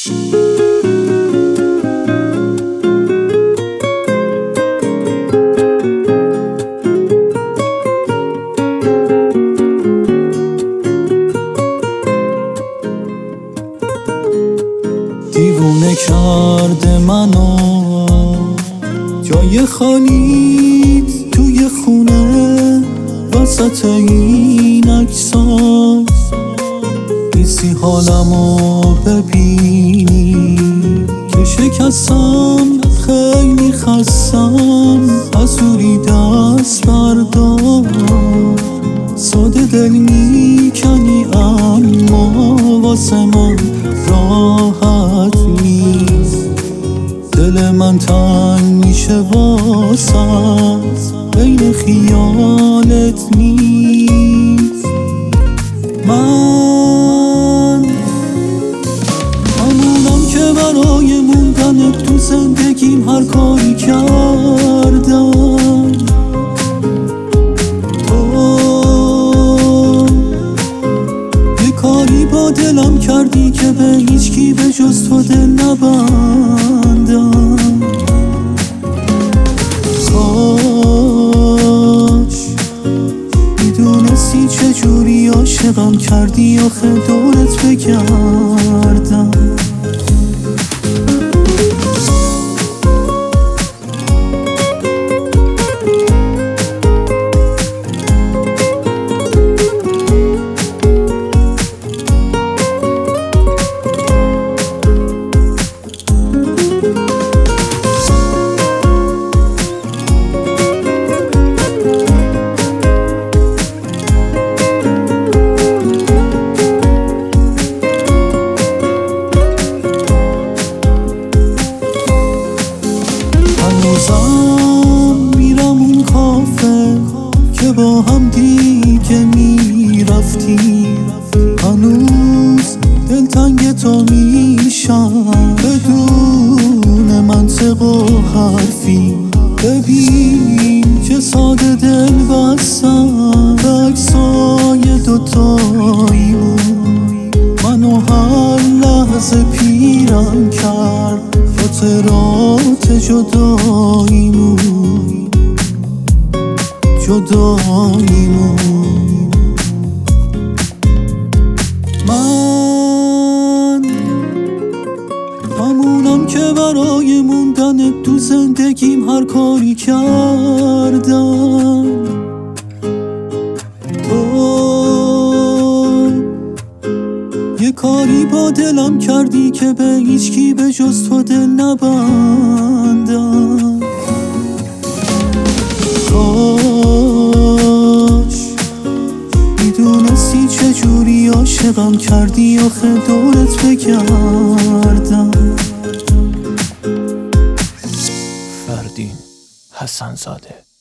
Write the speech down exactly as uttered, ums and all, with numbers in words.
دیوونه کرده منو جای خالیت توی خونه وسط این عکساس نیستی حالمو ببینی که شکستم خیلی خستم از دوری دست بردار ساده دل میکنی اما واسه من راحت نیست دل من تنگ میشه واسط بین خیالت نیست من همونم که برای موندن تو زندگیم هر کاری کردم با دلم کردی که به هیچکی به جز تو دل نبندم کاش میدونستی چجوری عاشقم کردی آخه دورت بگردم میرم اون کافه که با هم دیگه میرفتی هنوز دلتنگ تو میشم بدون منطق و حرفی ببین چه ساده دل بستم عکسای دوتاییمون منو هر لحظه پیرم کرد خاطرات جداییمون جداییمون من همونم که برای موندن تو زندگیم هر کاری کردم تو یه کاری با دلم کردی که به هیچکی به جز تو دل نبندم کاش میدونستی چجوری عاشقم کردی آخه دورت بگردم. فردین حسن زاده